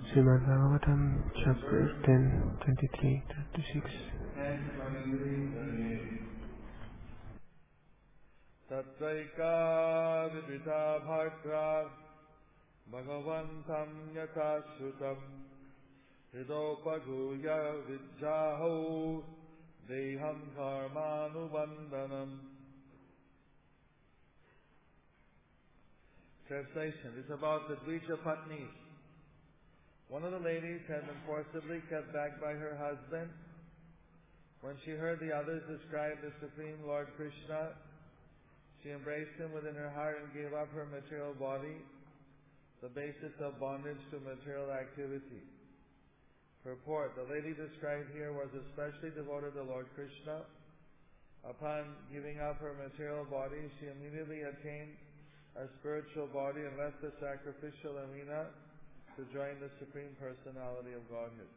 Srimad Bhagavatam, chapter 10, 23, 36. Tatraika vivita bhakra bhagavantam yatha shutam hidopaguya vidjaho deham karmanubandhanam. Translation is about the Dvija Patnis. One of the ladies had been forcibly kept back by her husband. When she heard the others describe the Supreme Lord Krishna, she embraced him within her heart and gave up her material body, the basis of bondage to material activity. Purport: the lady described here was especially devoted to Lord Krishna. Upon giving up her material body, she immediately attained a spiritual body and left the sacrificial arena to join the Supreme Personality of Godhead.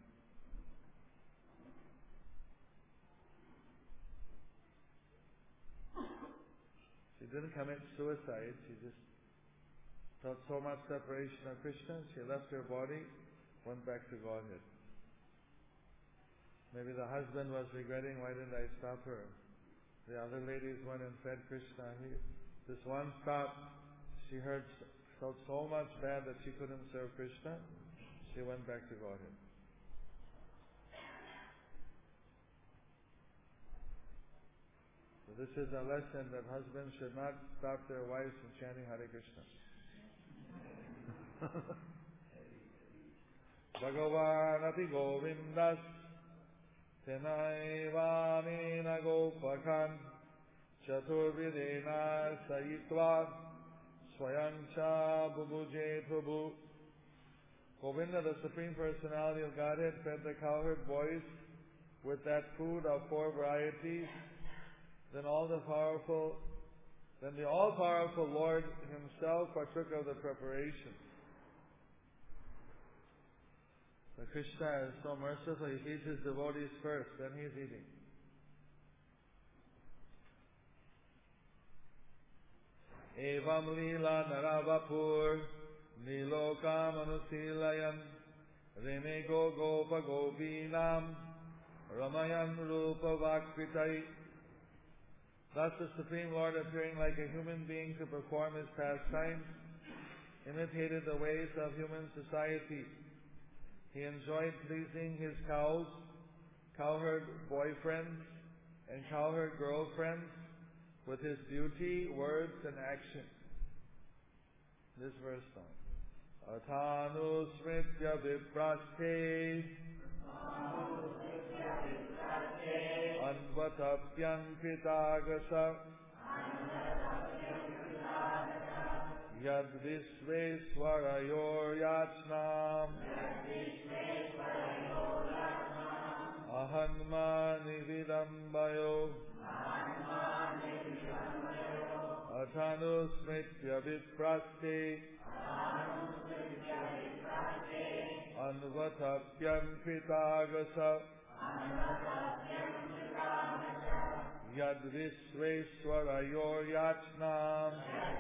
She didn't commit suicide, she just felt so much separation of Krishna, she left her body, went back to Godhead. Maybe the husband was regretting, why didn't I stop her? The other ladies went and fed Krishna. This one stopped, she felt so much bad that she couldn't serve Krishna, she went back to Godhead. So this is a lesson that husbands should not stop their wives from chanting Hare Krishna. Bhagavan api govindas tenaivamena gopakan chaturvidena sayitva Swayamcha Bubuje Prabhu. Govinda, the Supreme Personality of Godhead, fed the cowherd boys with that food of 4 varieties. Then the all-powerful Lord himself partook of the preparation. So Krishna is so merciful, he feeds his devotees first, then he's eating. Evam lila naravapur nilokam anusilayan remego gopa gopinam ramayan rupa vakritai. Thus the Supreme Lord, appearing like a human being to perform his pastimes, imitated the ways of human society. He enjoyed pleasing his cows, cowherd boyfriends, and cowherd girlfriends with his beauty, words, and action. This verse now. Atanu smritya vipraste anvatapyam kritagasa yad visveswarayor yachnam ahanmani vidambayo Atanu smritya vipraste anvatapyam kritagasa yad visveswarayor yachnam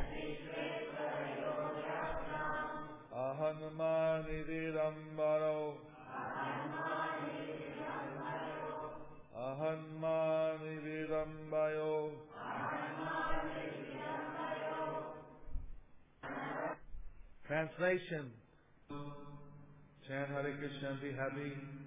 ahanmani vidambaro ahanmani vidambayo. Translation. Chant Hare Krishna and be happy.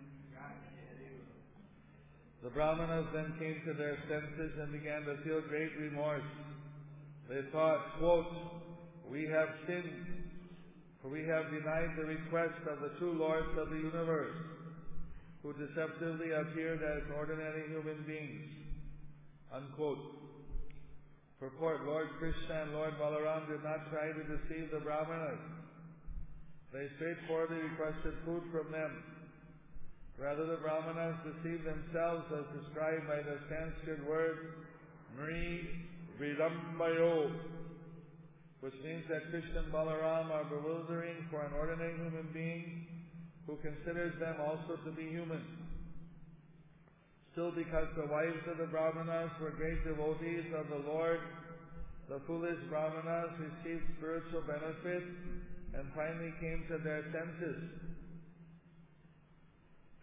The Brahmanas then came to their senses and began to feel great remorse. They thought, quote, we have sinned, for we have denied the request of the true Lords of the universe, who deceptively appeared as ordinary human beings. Unquote. Purport: Lord Krishna and Lord Balaram did not try to deceive the Brahmanas. They straightforwardly requested food from them. Rather, the Brahmanas deceived themselves as described by the Sanskrit word Mri Vidambayo, which means that Krishna and Balaram are bewildering for an ordinary human being who considers them also to be human. Still, because the wives of the Brahmanas were great devotees of the Lord, the foolish Brahmanas received spiritual benefit and finally came to their senses.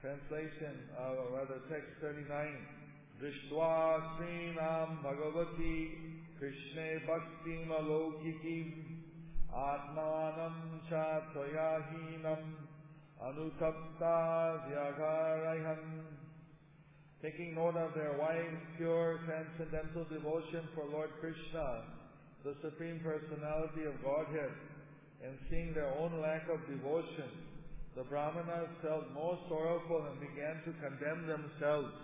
Translation of text 39. Drishtva Srinam Bhagavati Krishne Bhaktim Alokikim Atmanam Cha Tvayahinam Anutapta Vyagarayan. Taking note of their wide, pure, transcendental devotion for Lord Krishna, the Supreme Personality of Godhead, and seeing their own lack of devotion, the Brahmanas felt most sorrowful and began to condemn themselves.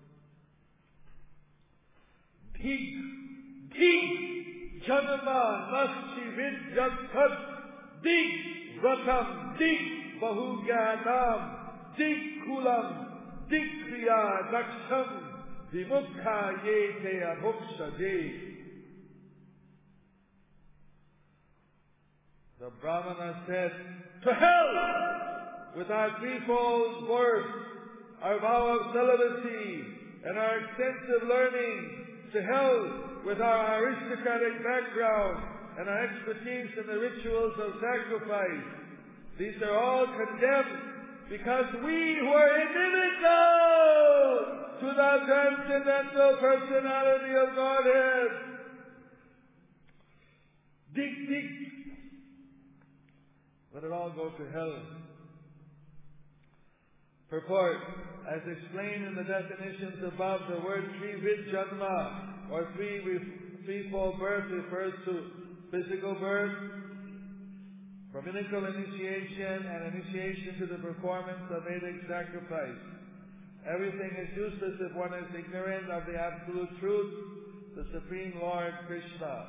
Dig, dig, Janama, Nasti Vidyathat, dig, Vratam, dig, Bahugyanam, dig, Kulam, dig, Kriya, Daksham, Vimukha Yete Abhukshade. The Brahmana said, to hell with our threefold birth, our vow of celibacy, and our extensive learning. To hell with our aristocratic background and our expertise in the rituals of sacrifice. These are all condemned because we were inimical to the transcendental personality of Godhead. Dig, dig. Let it all go to hell. Purport. As explained in the definitions above, the word Trivid Janma, or threefold birth, refers to physical birth, brahminical initiation, and initiation to the performance of Vedic sacrifice. Everything is useless if one is ignorant of the absolute truth, the Supreme Lord Krishna.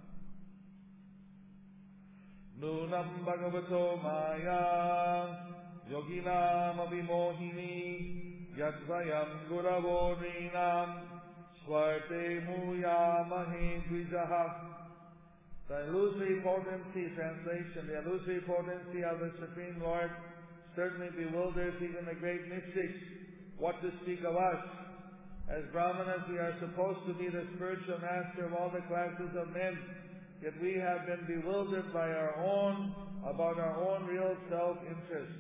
Nunam Bhagavato Maya Yoginam Abhimohini Yatvayam Guravo Nrinam Swarte Muyamahe Dvijaha. The illusory potency, translation, the illusory potency of the Supreme Lord certainly bewilders even the great mystics. What to speak of us? As Brahmanas, we are supposed to be the spiritual master of all the classes of men, yet we have been bewildered by about our own real self-interest.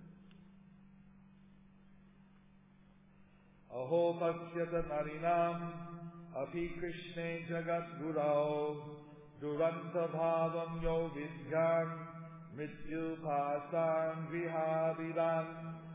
Aho Pasyata Narinam Api Krishne Jagat Gurao Duranta Bhavam Yo Vidyan Mrityu Pasan Vihavidan.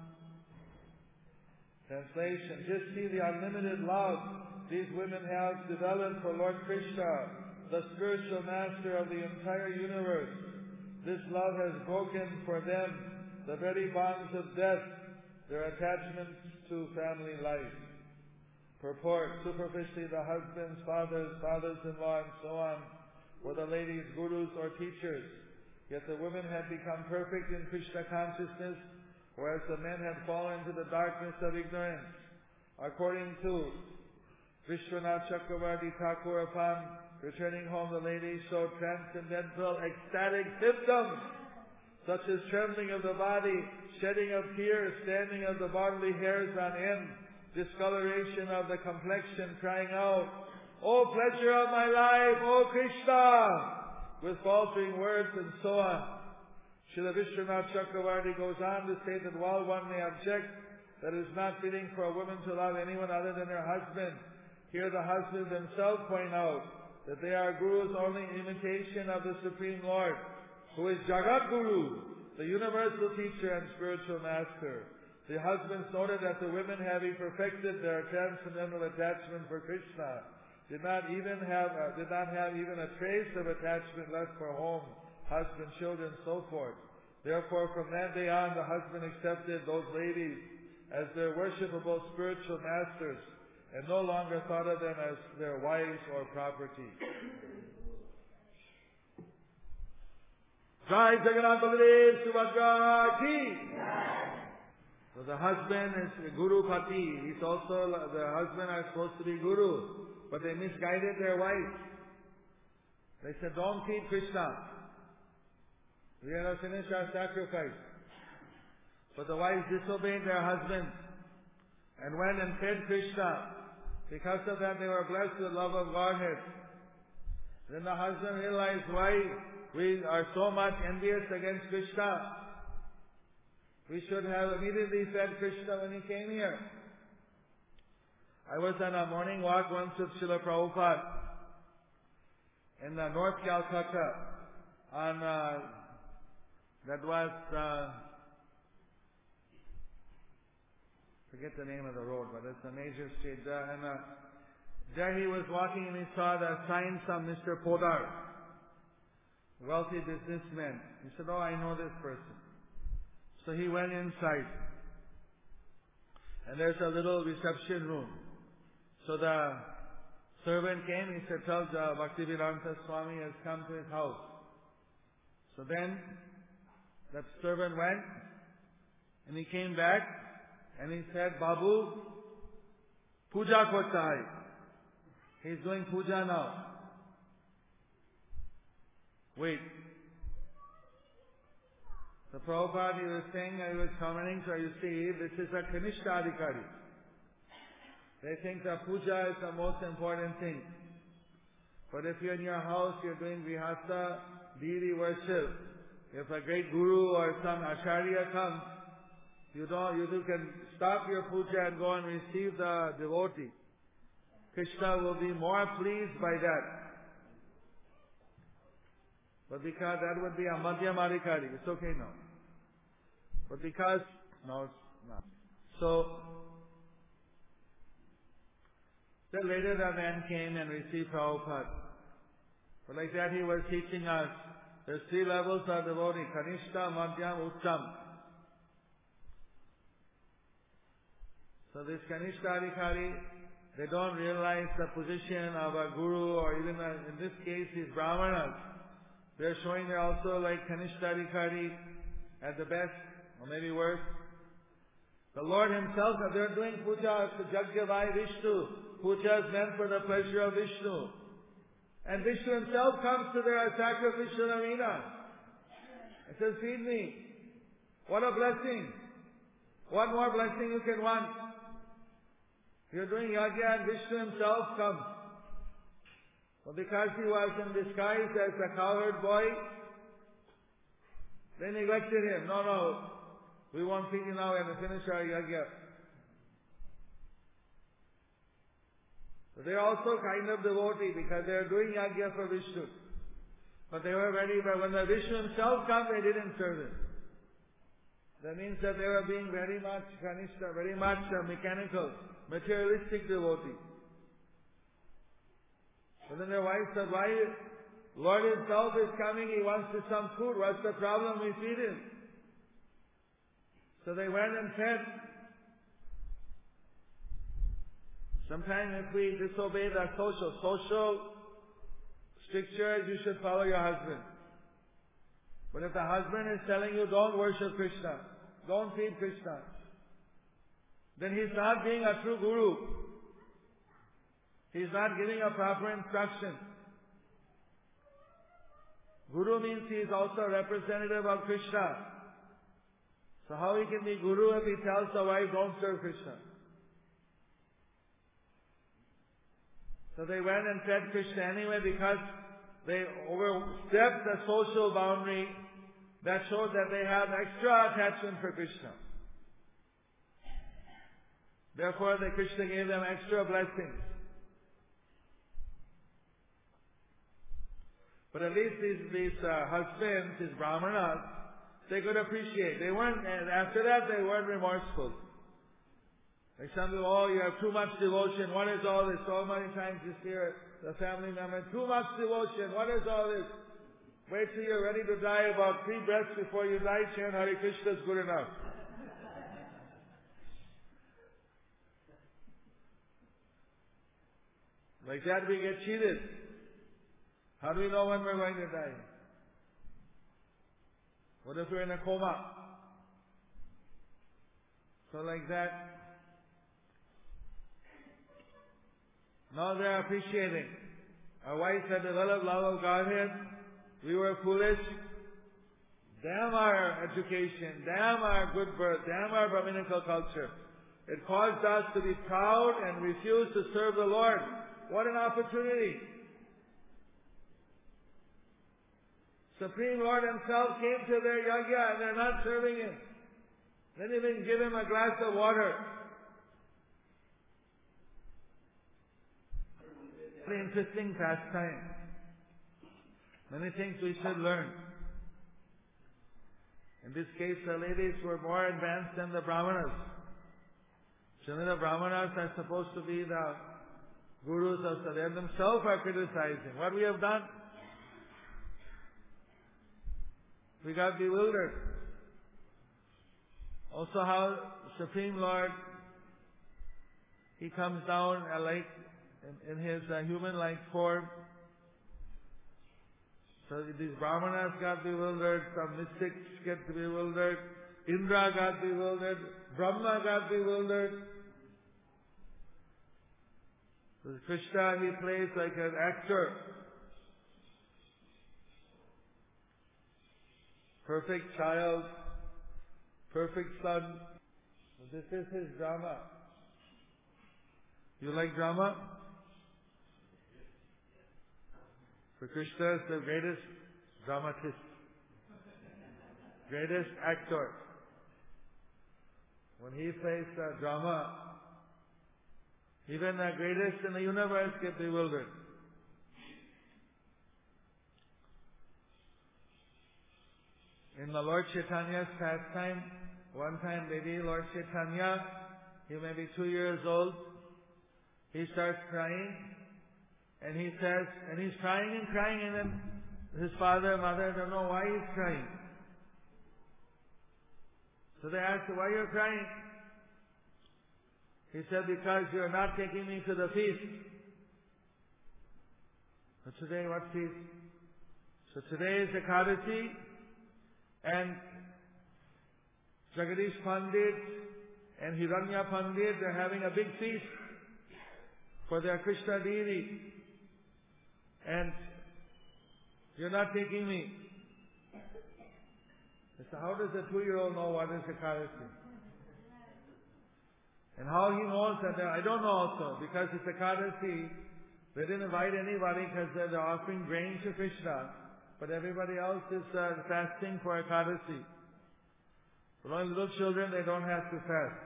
Translation. Just see the unlimited love these women have developed for Lord Krishna, the spiritual master of the entire universe. This love has broken for them the very bonds of death, their attachments to family life. Purport. Superficially, the husbands, fathers, fathers-in-law, and so on were the ladies' gurus or teachers. Yet the women had become perfect in Krishna consciousness, whereas the men had fallen into the darkness of ignorance. According to Vishwanath Chakravarti Thakur, upon returning home, the ladies showed transcendental, ecstatic symptoms, such as trembling of the body, shedding of tears, standing of the bodily hairs on end, discoloration of the complexion, crying out, "O pleasure of my life, O Krishna," with faltering words and so on. Srila Vishwanath Chakravarti goes on to say that while one may object that it is not fitting for a woman to love anyone other than her husband, here the husbands themselves point out that they are gurus only in imitation of the Supreme Lord, who is Jagat Guru, the universal teacher and spiritual master. The husbands noted that the women, having perfected their transcendental attachment for Krishna, did not have even a trace of attachment left for home, husband, children, so forth. Therefore, from that day on, the husband accepted those ladies as their worshipable spiritual masters, and no longer thought of them as their wives or property. Jai Jagannath Baladev Subhadra Ki. So the husband is Guru Pati. He's also, the husband are supposed to be Guru, but they misguided their wife. They said, "Don't feed Krishna. We are to finish our sacrifice." But the wives disobeyed their husbands and went and fed Krishna. Because of that, they were blessed with love of Godhead. Then the husband realized why we are so much envious against Krishna. We should have immediately fed Krishna when he came here. I was on a morning walk once with Srila Prabhupada in North Calcutta on, that was, forget the name of the road, but it's a major street there. And there he was walking and he saw the sign from Mr. Podar, wealthy businessman. He said, "Oh, I know this person." So he went inside. And there's a little reception room. So the servant came, he said, "Tell Bhaktivedanta Swami has come to his house." So then that servant went and he came back and he said, "Babu, puja korta hai." He's doing puja now. Wait. The Prabhupada, he was saying, he was commenting, so you see, this is a Kanishta Adhikari. They think that puja is the most important thing. But if you're in your house, you're doing Grihastha, deity worship, if a great guru or some acharya comes, you can stop your puja and go and receive the devotee. Krishna will be more pleased by that. But because that would be a Madhyamadhikari, it's okay now. But because, no, it's not. So, then later the man came and received Prabhupada. But like that he was teaching us, there's 3 levels of devotee, Kanishta, Madhyam, Uttam. So this Kanishta Adhikari, they don't realize the position of a guru, or even in this case, these Brahmanas. They're showing they're also like Kanishta Adhikari at the best, or maybe worse. The Lord Himself, they're doing puja to Jagyavai Vishnu. Puja is meant for the pleasure of Vishnu. And Vishnu Himself comes to their sacrificial arena. He says, "Feed me." What a blessing. What more blessing you can want? You're doing yajna and Vishnu Himself comes. But because he was in disguise as a cowherd boy, they neglected him. No, we won't feed you now and finish our yajna. So they're also kind of devotee because they're doing yajna for Vishnu. But they were ready, but when the Vishnu Himself came, they didn't serve Him. That means that they were being very much Kanishta, very much mechanical, materialistic devotee. But then their wife said, "Why? Lord Himself is coming, He wants some food. What's the problem? We feed Him." So they went and fed. Sometimes if we disobey the social strictures, you should follow your husband. But if the husband is telling you, "Don't worship Krishna, don't feed Krishna," then he's not being a true guru. He's not giving a proper instruction. Guru means he is also a representative of Krishna. So how he can be guru if he tells the wife, "Don't serve Krishna"? So they went and fed Krishna anyway because they overstepped the social boundary that showed that they have extra attachment for Krishna. Therefore, the Krishna gave them extra blessings. But at least these husbands, these Brahmanas, they could appreciate. They weren't, and after that they weren't remorseful. Like some people, "Oh, you have too much devotion. What is all this?" So many times you hear the family member, "Too much devotion. What is all this?" Wait till you're ready to die. About 3 breaths before you die, chant Hare Krishna is good enough. Like that we get cheated. How do we know when we're going to die? What if we're in a coma? So like that. Now they're appreciating. Our wives had developed love of Godhead. We were foolish. Damn our education. Damn our good birth. Damn our Brahminical culture. It caused us to be proud and refuse to serve the Lord. What an opportunity. Supreme Lord Himself came to their yajna and they're not serving Him. Then even give him a glass of water. Very interesting pastime. Many things we should learn. In this case, the ladies were more advanced than the Brahmanas. Generally, the Brahmanas are supposed to be the gurus of They themselves are criticizing what we have done. We got bewildered. Also how Supreme Lord, He comes down like in His human-like form. So these Brahmanas got bewildered, some mystics get bewildered, Indra got bewildered, Brahma got bewildered. So Krishna, He plays like an actor. Perfect child, perfect son. So this is His drama. You like drama? For Krishna is the greatest dramatist, greatest actor. When He plays the drama, even the greatest in the universe get bewildered. In the Lord Chaitanya's pastime, one time maybe Lord Chaitanya, he may be 2 years old, he starts crying, and he says, and he's crying, and then his father and mother don't know why he's crying. So they ask, why are you crying? He said, because you are not taking me to the feast. So today, what feast? So today is Ekadasi, and Jagadish Pandit and Hiranya Pandit, they're having a big feast for their Krishna deity. And you're not taking me. So how does a 2-year-old know what is Ekadasi? And how he knows that, I don't know also, because it's Ekadasi, they didn't invite anybody because they're offering grain to Krishna. But everybody else is fasting for Ekadasi. But only little children, they don't have to fast.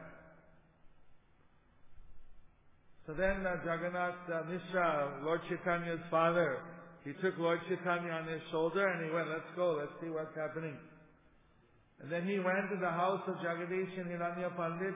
So then Jagannath Mishra, Lord Chaitanya's father, he took Lord Chaitanya on his shoulder and he went, let's go, let's see what's happening. And then he went to the house of Jagadish and Hiranya Pandit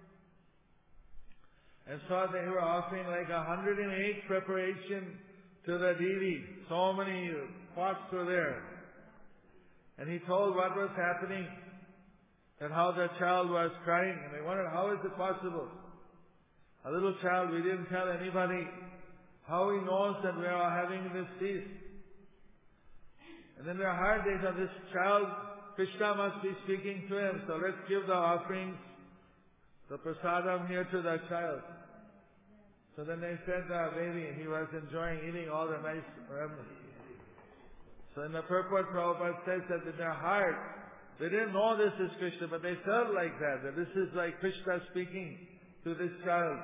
and saw they were offering like 108 preparation to the deity. So many pots were there. And he told what was happening and how the child was crying. And they wondered, how is it possible? A little child, we didn't tell anybody. How he knows that we are having this feast? And in their heart they thought, this child, Krishna must be speaking to him. So let's give the offerings, the prasadam here to the child. So then they said the baby, he was enjoying eating all the nice remnants. So in the purport, Prabhupada says that in their heart, they didn't know this is Krishna, but they felt like that this is like Krishna speaking to this child.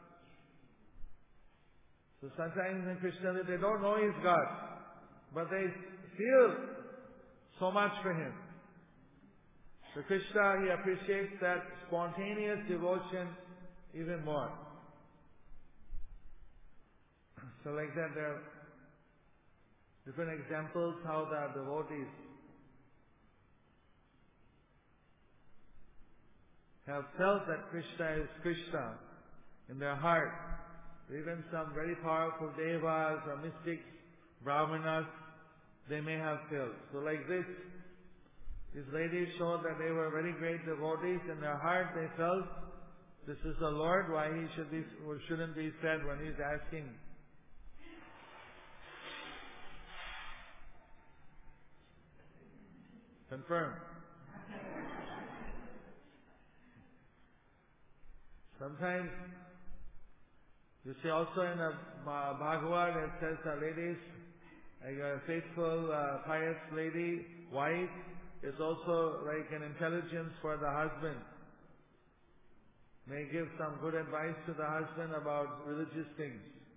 So sometimes in Krishna, they don't know He's God, but they feel so much for Him. So Krishna, He appreciates that spontaneous devotion even more. So like that, there are different examples how the devotees have felt that Krishna is Krishna in their heart. Even some very powerful devas or mystics, brahmanas, they may have felt. So like this, these ladies showed that they were very great devotees. In their heart they felt, this is the Lord, why He shouldn't be said when He's asking. Confirm. Sometimes, you see also in the Bhagavad, it says the ladies, like a faithful, pious lady, wife, is also like an intelligence for the husband. May give some good advice to the husband about religious things.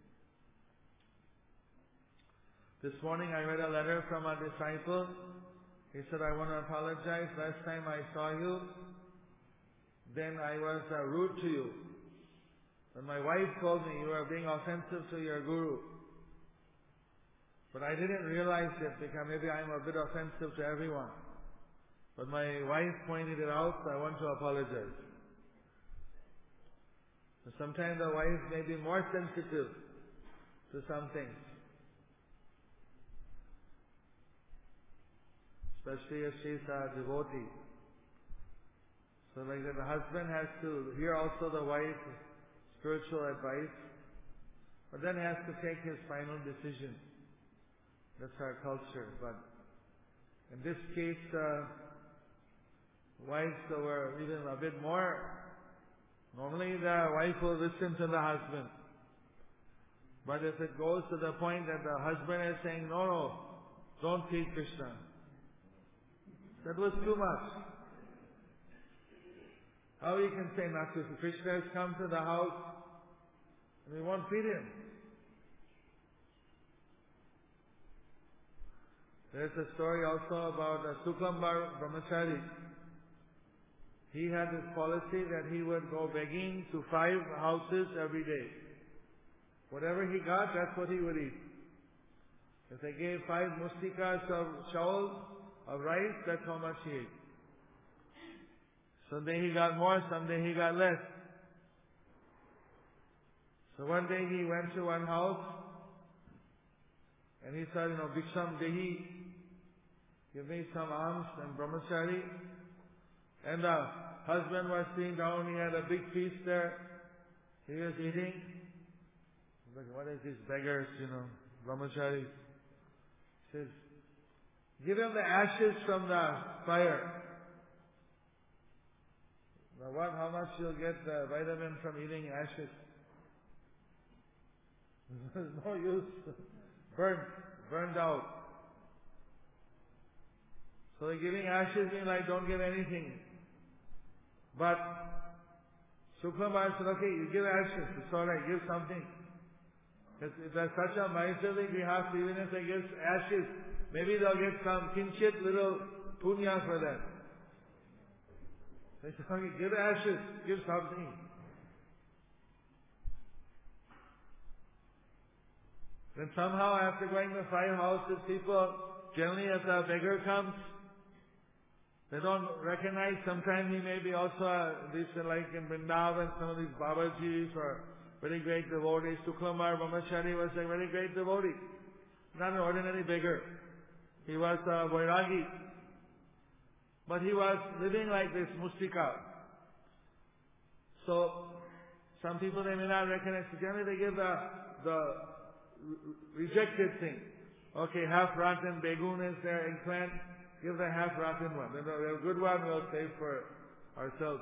This morning I read a letter from a disciple. He said, I want to apologize. Last time I saw you, then I was rude to you. When my wife told me you are being offensive to your guru. But I didn't realize it because maybe I'm a bit offensive to everyone. But my wife pointed it out, so I want to apologize. So sometimes the wife may be more sensitive to some things. Especially if she's a devotee. So like that, the husband has to hear also the wife's spiritual advice, but then has to take his final decision. That's our culture. But in this case, wives were even a bit more. Normally the wife will listen to the husband. But if it goes to the point that the husband is saying, no, don't feed Krishna. That was too much. How you can say not to? Krishna has come to the house and we won't feed him. There's a story also about Suklambar Brahmachari. He had this policy that he would go begging to 5 houses every day. Whatever he got, that's what he would eat. If they gave 5 mustikas of chawal, of rice, that's how much he ate. Someday he got more, someday he got less. So one day he went to one house and he said, Bhiksham Dehi, give me some alms and brahmachari. And the husband was sitting down, he had a big feast there. He was eating. He's like, what is these beggars, brahmacharis? He says, give him the ashes from the fire. Now what, how much you'll get the vitamin from eating ashes? There's no use. Burned out. So they're giving ashes mean like don't give anything. But Suklambar said, okay, you give ashes, it's alright, give something. Because if there's such a miserly behalf, even if they give ashes, maybe they'll get some kinchit little punya for that. They said, okay, give ashes, give something. Then somehow after going to 5 houses, people, generally if the beggar comes, they don't recognize. Sometimes he may be also, like in Vrindavan, some of these Babajis or very great devotees. Suklambar Brahmachari was a very great devotee. Not an ordinary beggar. He was a Vairagi. But he was living like this mustika. So, some people they may not recognize. Generally they give the rejected thing. Okay, half-rotten begun is there in plant. Give the half-rotten one. The good one we'll save for ourselves.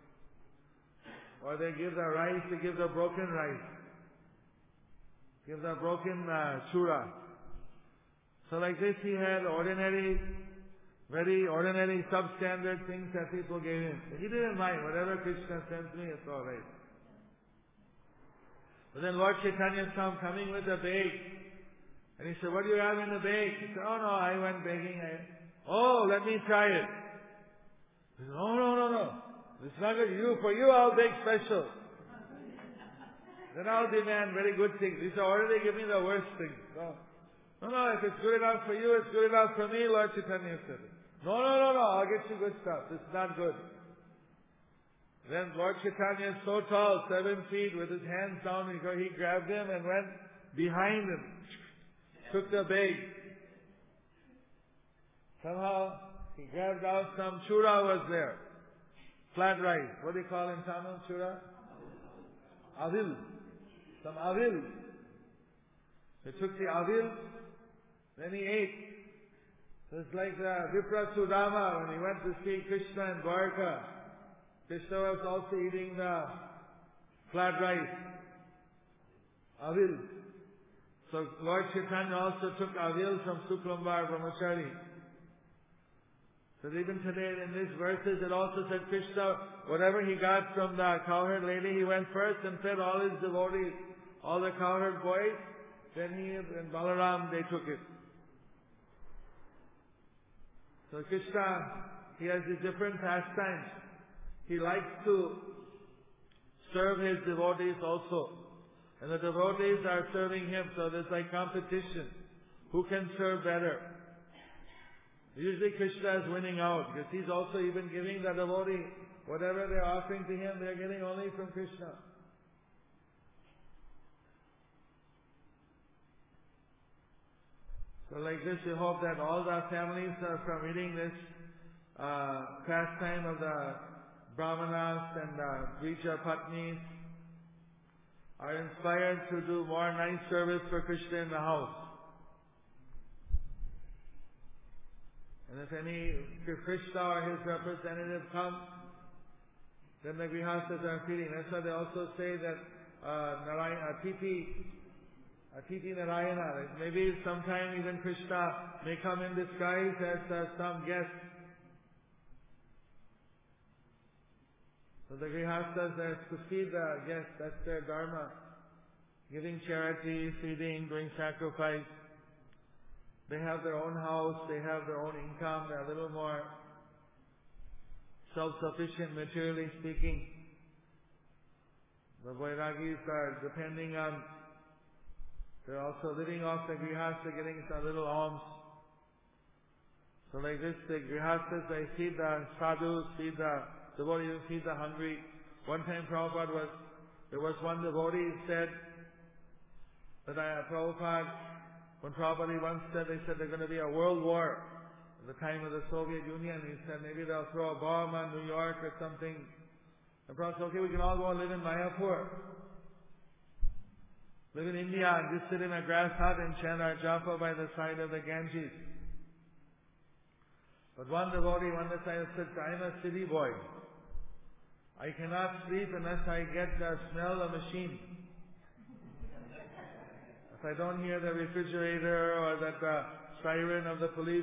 Or they give the rice, they give the broken rice. Give the broken chura. So like this he had very ordinary substandard things that people gave him. He didn't mind. Whatever Krishna sends me, it's alright. But then Lord Chaitanya saw him coming with a bag. And he said, what do you have in the bag? He said, oh no, I went begging. Oh, let me try it. He said, oh no. It's not good. For you I'll beg special. Then I'll demand very good things. He said, already give me the worst things. No, if it's good enough for you, it's good enough for me, Lord Chaitanya said. No, I'll get you good stuff. It's not good. Then Lord Chaitanya is so tall, 7 feet, with his hands down, he grabbed him and went behind him. Took the bag. Somehow, he grabbed out some chura was there. Flat rice. What do you call in Tamil, chura? Avil. Some avil. He took the avil, then he ate. It's like the Vipra Sudama when he went to see Krishna in Dwarka. Krishna was also eating the flat rice. Avil. So Lord Chaitanya also took avil from Suklambar Brahmachari. So even today in these verses it also said Krishna, whatever he got from the cowherd lady, he went first and fed all his devotees, all the cowherd boys. Then he and Balaram, they took it. So Krishna, he has these different pastimes. he likes to serve his devotees also. And the devotees are serving him, so there's like competition. Who can serve better? Usually Krishna is winning out, because he's also even giving the devotee, whatever they're offering to him, they're getting only from Krishna. So like this, we hope that all the families from reading this pastime of the Brahmanas and the Brija Patnis are inspired to do more nice service for Krishna in the house. And if Krishna or his representative comes, then the grihasthas are feeling. That's why they also say that Atiti Narayana, like maybe sometime even Krishna may come in disguise as some guest. So the grihasthas are to feed the guests, that's their dharma. Giving charity, feeding, doing sacrifice. They have their own house, they have their own income, they're a little more self-sufficient materially speaking. The Vairagis are depending on, they're also living off the grihastha, getting a little alms. So like this, the grihasthas, they feed the sadhus, feed the devotees, feed the hungry. One time there was one devotee who said that Prabhupada, when Prabhupada once said, they said there's going to be a world war at the time of the Soviet Union. He said maybe they'll throw a bomb on New York or something. And Prabhupada said, okay, we can all go and live in Mayapur. Live in India and just sit in a grass hut and chant our japa by the side of the Ganges. But one devotee, one disciple said, I'm a city boy. I cannot sleep unless I get the smell of machine. If I don't hear the refrigerator or that siren of the police,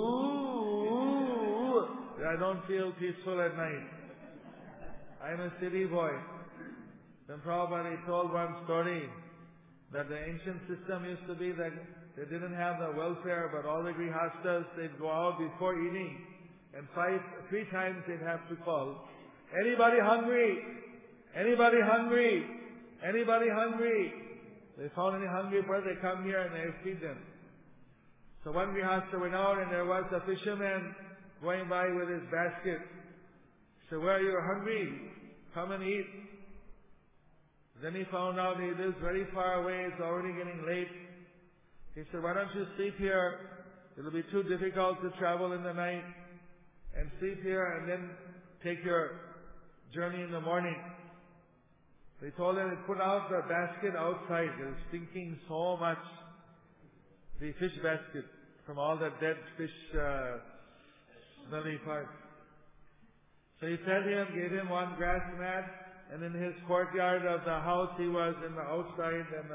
woo, I don't feel peaceful at night. I'm a city boy. Then Prabhupada told one story that the ancient system used to be that they didn't have the welfare, but all the grihasthas, they'd go out before eating, and 3 times they'd have to call, anybody hungry? Anybody hungry? Anybody hungry? They found any hungry person, they come here and they feed them. So one grihastha went out and there was a fisherman going by with his basket. He said, where are you hungry? Come and eat. Then he found out he lives very far away, it's already getting late. He said, why don't you sleep here? It'll be too difficult to travel in the night. And sleep here and then take your journey in the morning. They told him to put out the basket outside. It was stinking so much. The fish basket from all the dead fish smelly parts. So he fed him, gave him one grass mat, and in his courtyard of the house he was in the outside, and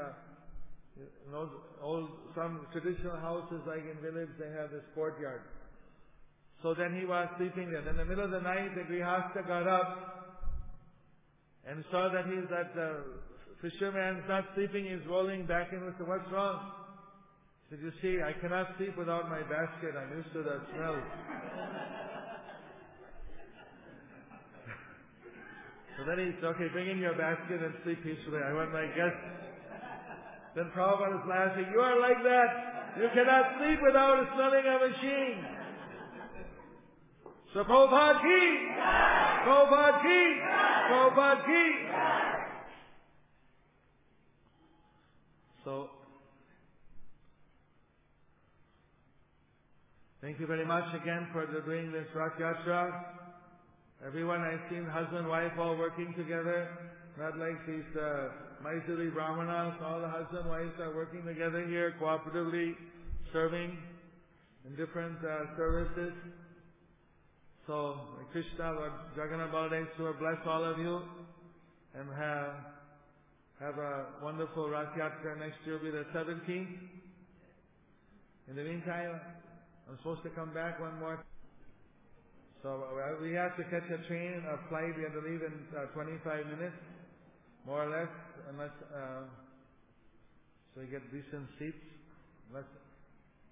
some traditional houses like in village, they have this courtyard. So then he was sleeping there. In the middle of the night, the grihastha got up and saw that the fisherman's not sleeping, he's rolling back and said, what's wrong? He said, you see, I cannot sleep without my basket. I'm used to the smell. So then he said, okay, bring in your basket and sleep peacefully. I want my guests. Then Prabhupada was laughing, you are like that. You cannot sleep without smelling a machine. So Prabhupada ki! Prabhupada ki! Prabhupada ki! So, thank you very much again for doing this Rath Yatra. Everyone, I've seen husband and wife all working together, not like these Mysuli Brahmanas. All the husband and wives are working together here, cooperatively serving in different services. So, Krishna, Lord Jagannath Baladev, bless all of you and have a wonderful Rath Yatra. Next year will be the 17th. In the meantime, I'm supposed to come back one more. So we have to catch a train, a flight. We have to leave in 25 minutes, more or less, unless so we get decent seats. Unless